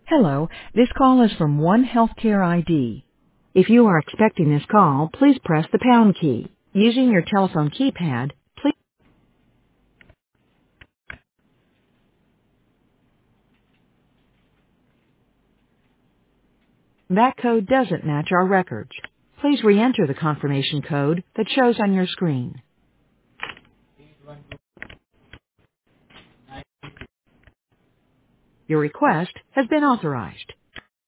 Hello, this call is from One Healthcare ID. If you are expecting this call, please press the pound key. Using your telephone keypad, please. That code doesn't match our records. Please re-enter the confirmation code that shows on your screen. Your request has been authorized.